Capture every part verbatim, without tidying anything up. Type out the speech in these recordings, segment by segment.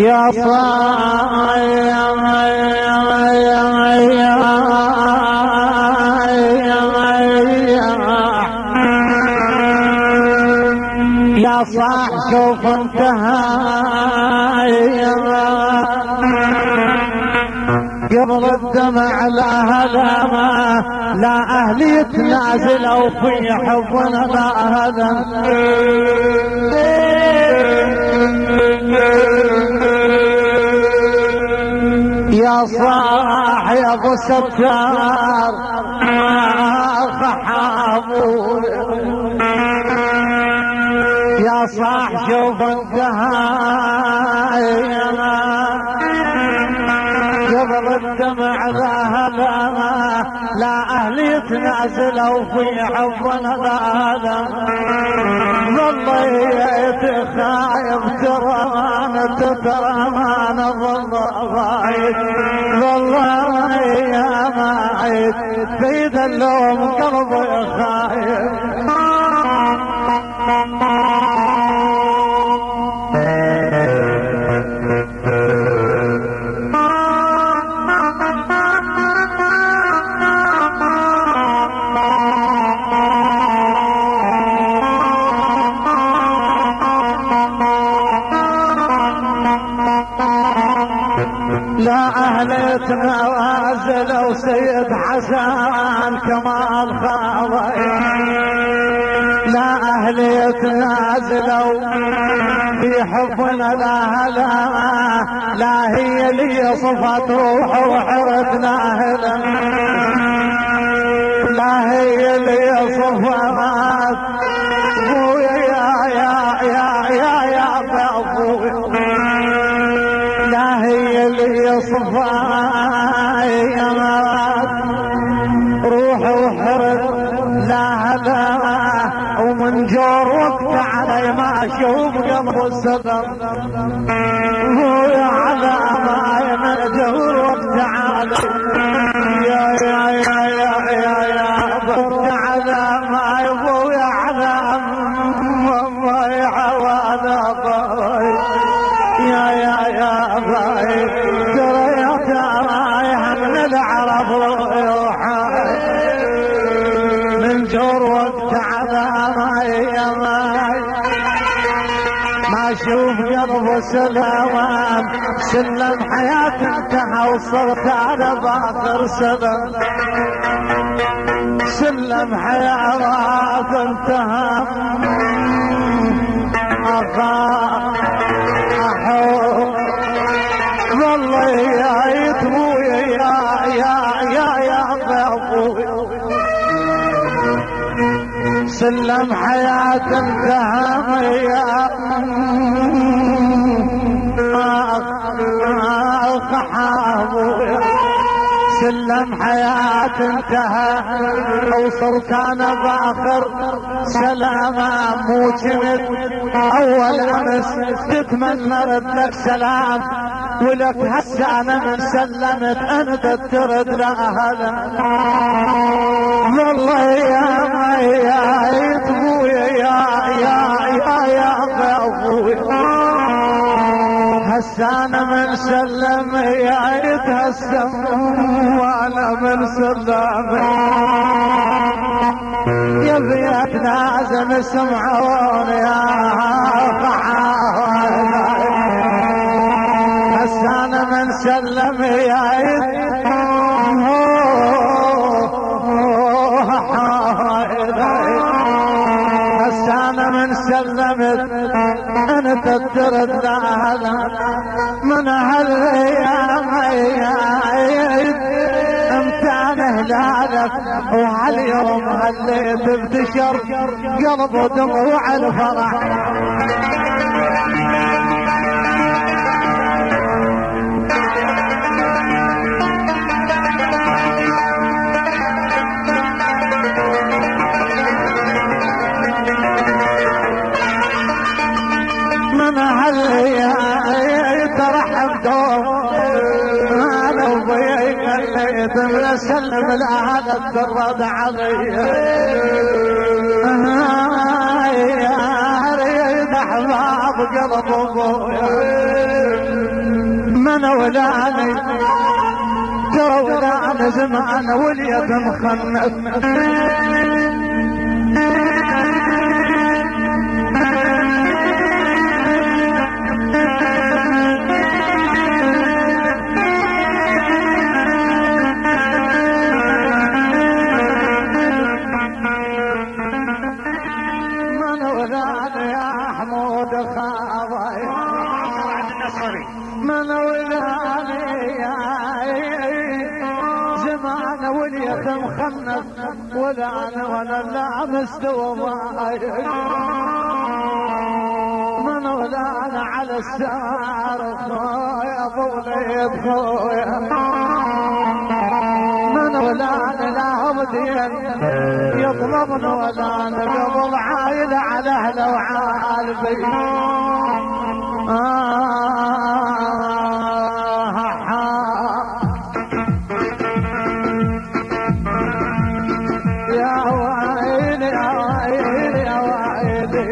يا صاحي يا صاح شوف انتهى قبل الدمع لا هلامة لا أهل يتنازلوا في حبنا لا هذا يا صاح يا ابو ستار خحابو يا صاح شوف انتهى قبل الدمع لا هلامة لا أهل يتنازلوا في حبنا لا هذا ظليت خايف ترى ما تترى ما نظل غايب والله يا معيد بيد اللوم قلبي خايف لا أهل يتنازلوا سيد حسن كمال خاضي لا أهل يتنازلوا في حبنا لا هلا لا هي لي صفت روح وحرتنا هلا لا هي لي صفات ابويا يا يا يا يا يا ابويا لا هي اللي صفاي روح وحرد لا هلا ومن جور وقت علي ما اشوف قلب السبب هو على ما من جور وقت علي يا يا يا يا يا يا وقت على ما يبوي على ما يعوض باي يا يا يا باي ترى يا ترايح من العرب روحي من جور وقت على ماي ماي ما اشوف قلب سلام سلم حياتي انتهى وصرت على باخر سلم سلم حياتي انتهى اخاف احوق والله يا يتبويا يا يا يا يا ابوي سلم حياة انتهى يا اخ حابويا سلم حياة انتهى وصرت انا باخر سلامة مو جمد اول امس تتمنى ردك سلام ولك هسه انا من سلمت انت ترد لها والله يا ما يا ابويا يا يا يا يا ابويا هسه انا من سلم يا يتهسم وانا من سلم يا بيت نازم اسمعون يا هسه انا من سلم يا يت هسه انا من سلمت انت ترد لها من هالايام امتى هلالك وهاليوم هليت بتشر قلب ودموع الفرح من هالايام ترحب دوم انا وبيك خليت من اسلم لهذا الترد علي يا ريت احباب قلب ابويا من ولاني ترى ولان زمان واليد مخنث من ولاني يا حمود خاضي من ولاني يا زمان واليد مخنث ولان ولا لا مستوى من ولان على السار خويا ضولي بخويا من ولان لا مدين يطلبن ولان قبل عايل على اهله وعال بيت يا ويلي يا ويلي يا ويلي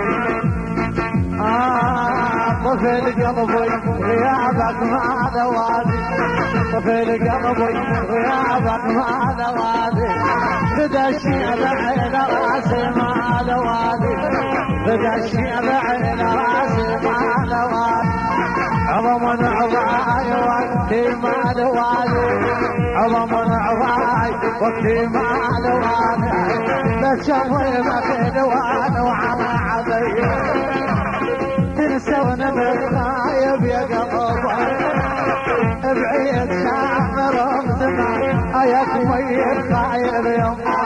طفل قلبي غيابك ما دوالي طفل قلبي غيابك ما دوالي بدا الشيء بعين راسي ما دوالي بدا الشيء بعين راسي ما دوالي عظم عظاي وقتي ما دوالي عظم عظاي وقتي ما دوالي لا تشوفي ما في دوان وعلى عذي تنسون بالغايب يا قلبي بعيد شعر زمان اياك ميت خايب يما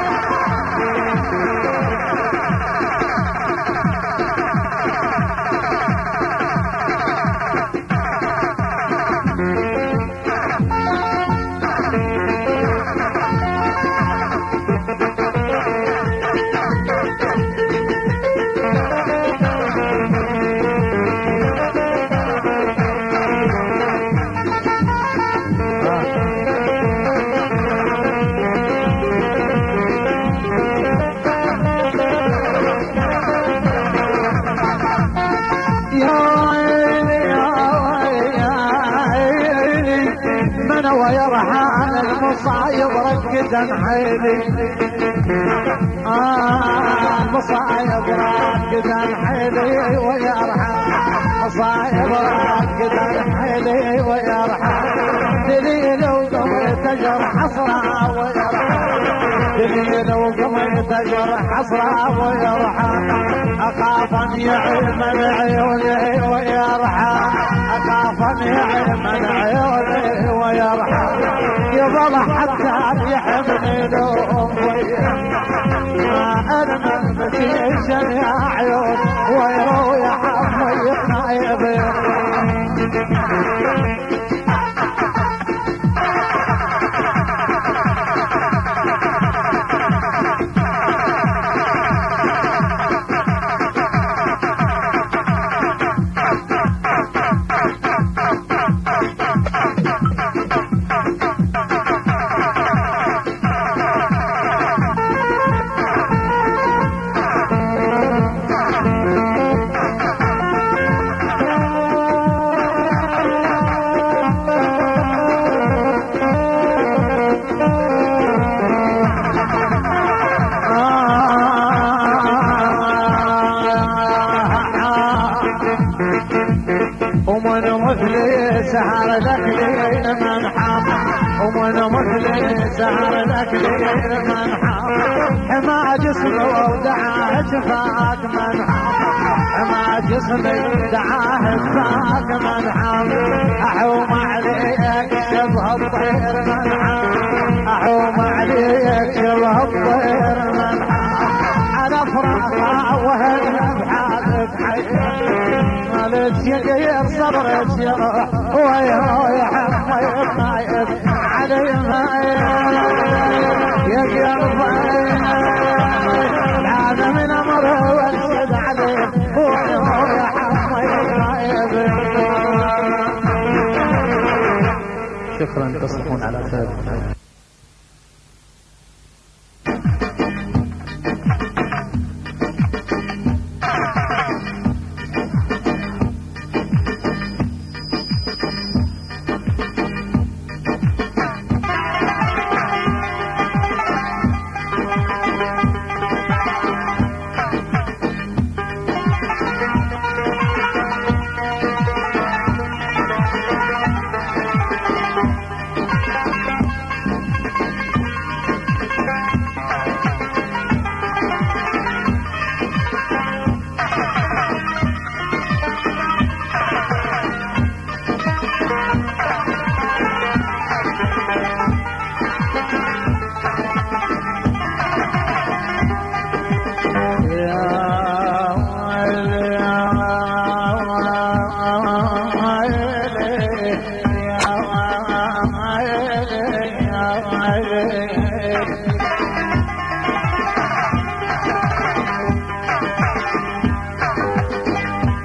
ويرحم المصايب ركدا حيلي آه المصايب ركدا حيلي ويرحم مصايب ركدا حيلي ويرحم دليل وقمت جرح حصرها ويرحم دليل وقمت جرح حصرها ويرحم اخاف ان يعلم عيوني ويرحم اخاف ان يعلم عيوني ويرحم يظل حتى يحمني لأمي ما أنا من بتيجن يا عيون ويرو يا حمي خايبي سهر لك لين من حام ومن مثلي سهر لك لين من حام حما جسمي ودعاه شفاك من حام حما جسمي دعاه شفاك من حام احوم عليك شبه الطير من حام احوم عليك شبه الطير من حام على فراقها وهن بحالك حي مالك يغير صبرك يروح ويا يا حمي طايب علي ما يا قلبي هذا من امره وانشد عليه ويا يا حمي طايب شكرا تصبحون على خير.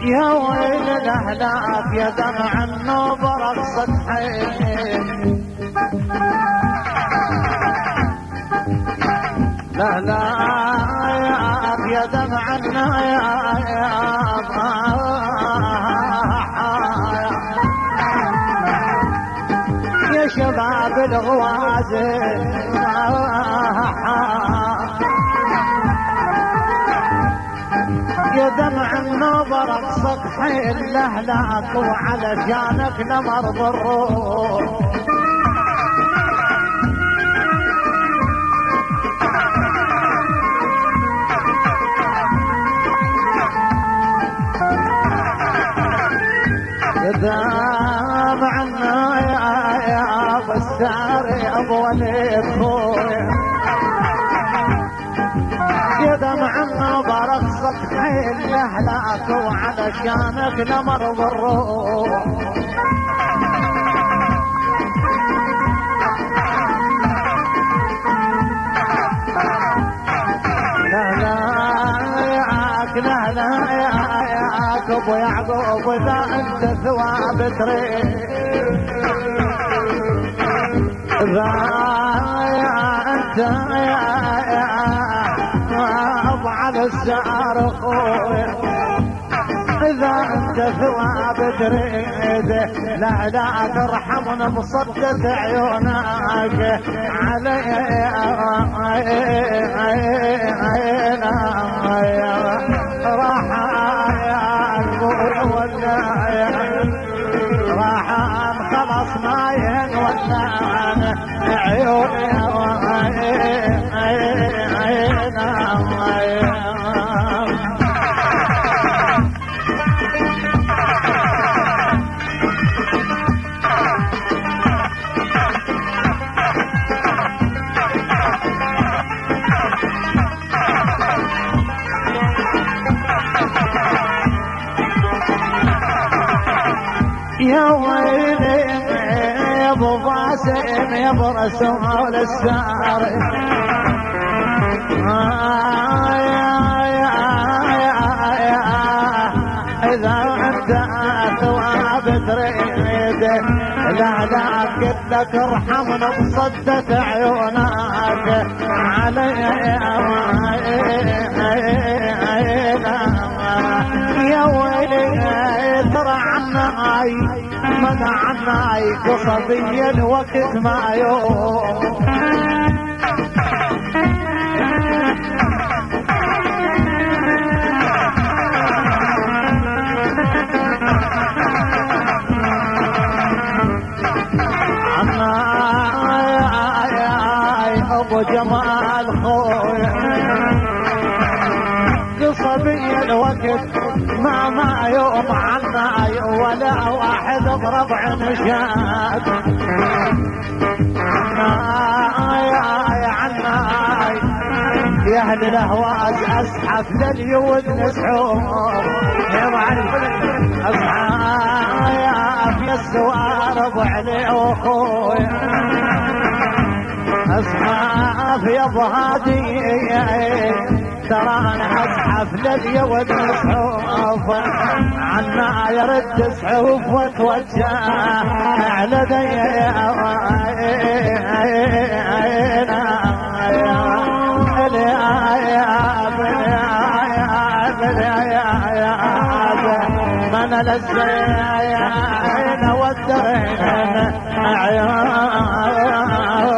يا ويل الاهلاك يا دمع النوب رقصة حين لا لا يا دمع الناياب يا شباب الغوازل يا دمع النظر اقصد حيل لهلاك وعلشانك لمرض الروح يا دمع الناياب الساري ابو وليد خويا يا دمع النظر اقصد حيل لهلاك وعلشانك لمرض الروح لا لا ياك لا لا ياك ابو يعقوب اذا انت ثواب تريد اذا انت يا على السعر خويا اذا انت ثواب تريد لا لا ترحمنا مصدت عيونك علي راح ولا راح خلص ما ينولى عيوني يا ويلي يا ابو باسم يا ابو رسول السار اذا انت ثواب تريد لا لا قلت لك ارحمنا بصدت عيونك علي يا ويلي ترى عناي منع عناي قصبي الوقت ما يوم ابو جمال خويا قصبي الوقت ما ما يوم عناي ولا واحد بربع نشاد عناي عناي يا اهل الاهواز اسحف لليود نسحوم يا معلم اسحف يا السوار ابو علي واخويا اسحف يا ابو هادي ترى انا اسحف لليود نسحوف عنا يرد سحوف وتوجه على من للزين والدرين عيون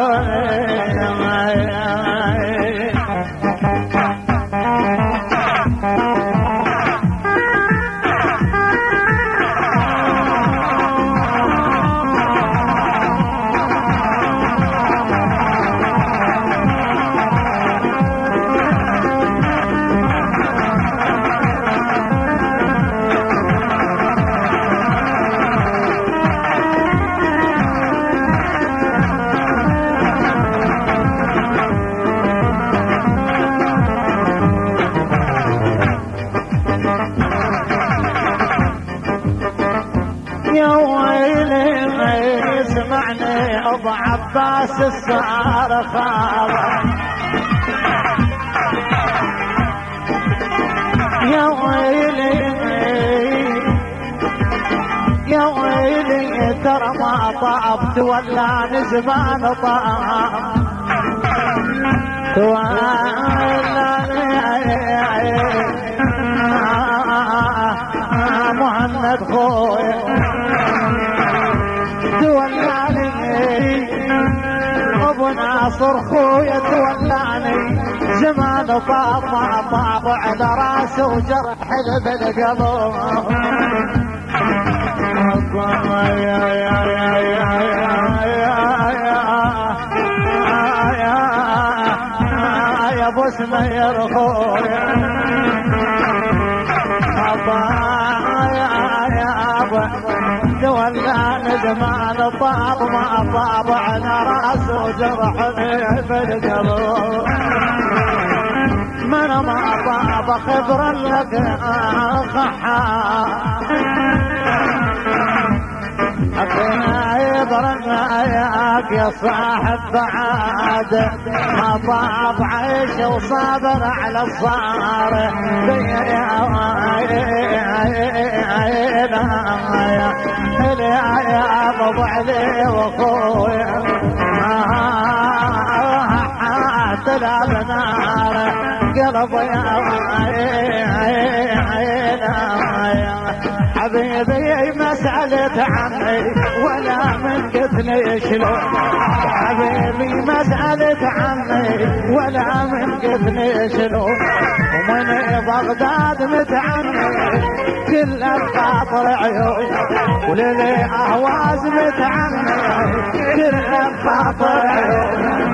ابو عباس الصار خاضر يا ويلي ترى ما طاب تولاني زمان طاب تولاني مهند خويا تولاني ابو ناصر خويا تولاني زمان طاب ما طاب على راسه وجرح بالقلب يا يا يا يا ابو سمير خويا يا ابو تولاني زمان طاب ما طاب على راسه وجرحني بالقلب من ما طاب خبرا لك خحا عبرنا ياك يا صاحب بعاد ما طاب عيش وصابر على الصار يا ابو علي واخويا طلع بنار قلب يا حبيبي ما سألت عني ولا من قتني شلون حبيبي ما سألت عني ولا من قتني شلون ومن بغداد متعني كل الخاطر عيون وللي اهواز متعني كل الخاطر عيون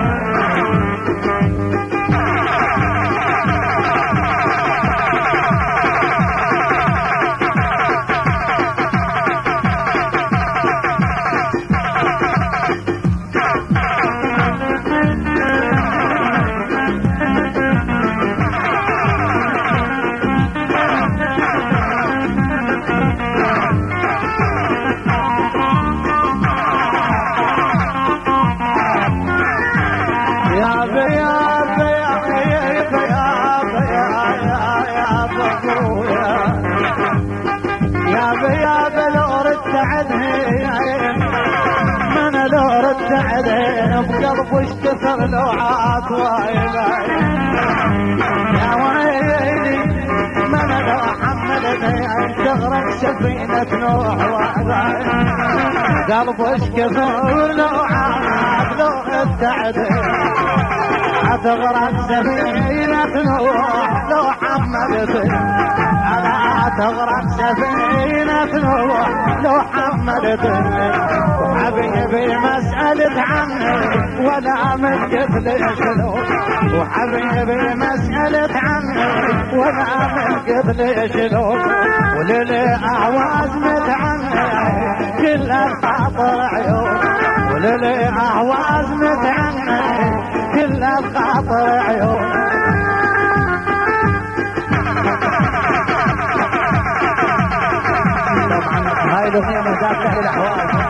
بقلب وش كثر لوعات وايلاي يا ويلي من لو حملتني ان تغرق سفينة نوح وايلاي قلب وش كثر لوعات لو ابتعدي تغرق سفينة نوح لو حملتني ألا تغرق سفينة نوح لو حملتني حبيبي ما سألت عني ولا من قبل شلون وحبيبي ما سألت عني ولا من قبل شلون وللي أعواز متعني كل الخاطر عيون وللي أعواز متعني كل الخاطر عيون طبعا هاي الأغنية مهداة لأهل الأحواز